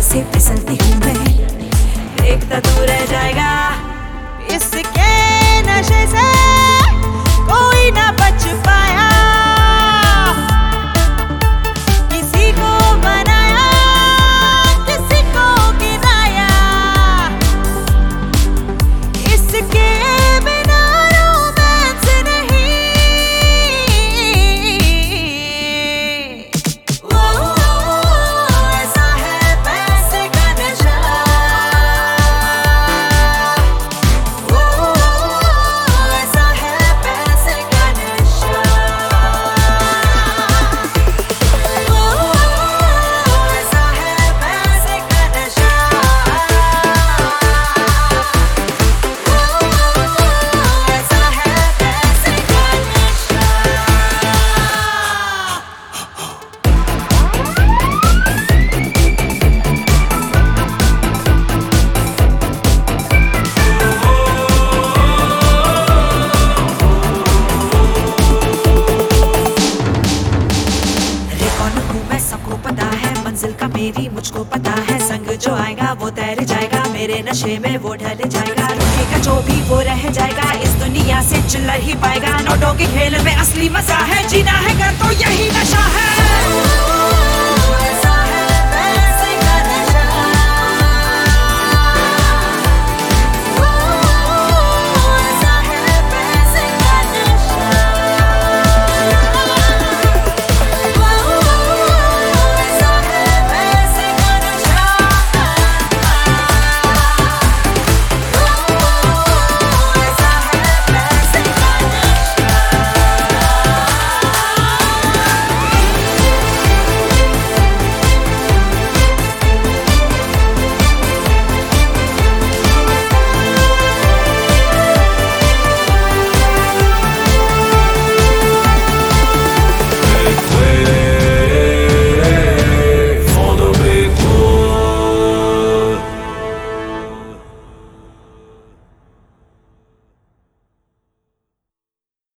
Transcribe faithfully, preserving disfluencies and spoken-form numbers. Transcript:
से फिसलती हूँ मैं, देखता तू रह जाएगा। इसके नशे से कोई ना बच पाया, किसी को बनाया किसी को गिराया, इसके बिना रोमांस नहीं। वो ऐसा है पैसे का नशा, वो ऐसा है पैसे का नशा, वो ऐसा है पैसे का नशा, वो ऐसा है पैसे का नशा। अरे कौन हूँ मैं सबको पता है, मंजिल का मेरी मुझको पता है, संग जो आएगा वो तैर जाएगा, मेरे नशे में वो ढल जाएगा, रुकेगा जो भी वो रह जाएगा, इस दुनिया से चिल्ला ही पाएगा। नोटों के खेल में असली मजा है, जीना है कर तो यही नशा है।